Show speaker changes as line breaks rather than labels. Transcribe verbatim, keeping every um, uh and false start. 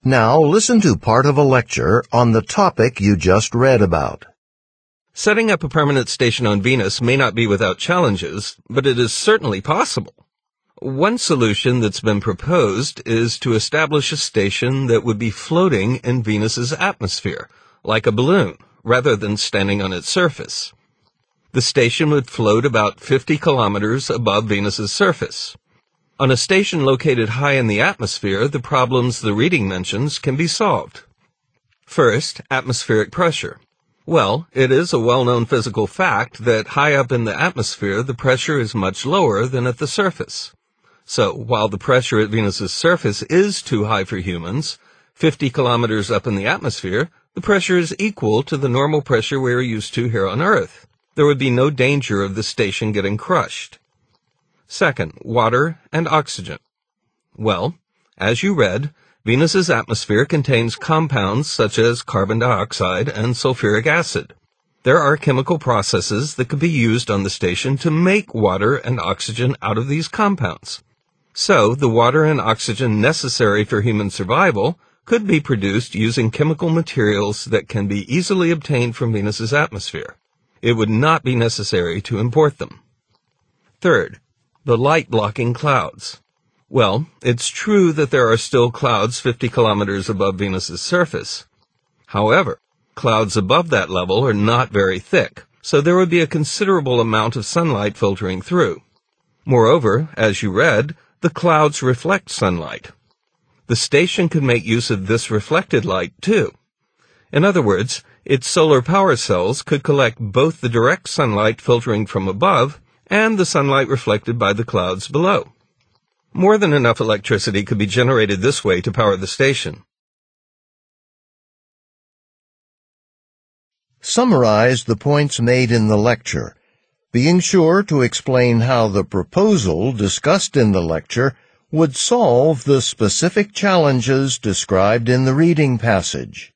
Now listen to part of a lecture on the topic you just read about.
Setting up a permanent station on Venus may not be without challenges, but it is certainly possible. One solution that's been proposed is to establish a station that would be floating in Venus's atmosphere, like a balloon, rather than standing on its surface. The station would float about fifty kilometers above Venus's surface. On a station located high in the atmosphere, the problems the reading mentions can be solved. First, atmospheric pressure. Well, it is a well-known physical fact that high up in the atmosphere, the pressure is much lower than at the surface. So, while the pressure at Venus's surface is too high for humans, fifty kilometers up in the atmosphere, the pressure is equal to the normal pressure we are used to here on Earth. There would be no danger of the station getting crushed. Second, water and oxygen. Well, as you read, Venus's atmosphere contains compounds such as carbon dioxide and sulfuric acid. There are chemical processes that could be used on the station to make water and oxygen out of these compounds. So, the water and oxygen necessary for human survival could be produced using chemical materials that can be easily obtained from Venus's atmosphere. It would not be necessary to import them. Third, the light-blocking clouds. Well, it's true that there are still clouds fifty kilometers above Venus's surface. However, clouds above that level are not very thick, so there would be a considerable amount of sunlight filtering through. Moreover, as you read, the clouds reflect sunlight. The station could make use of this reflected light, too. In other words, its solar power cells could collect both the direct sunlight filtering from above and the sunlight reflected by the clouds below. More than enough electricity could be generated this way to power the station.
Summarize the points made in the lecture, being sure to explain how the proposal discussed in the lecture would solve the specific challenges described in the reading passage.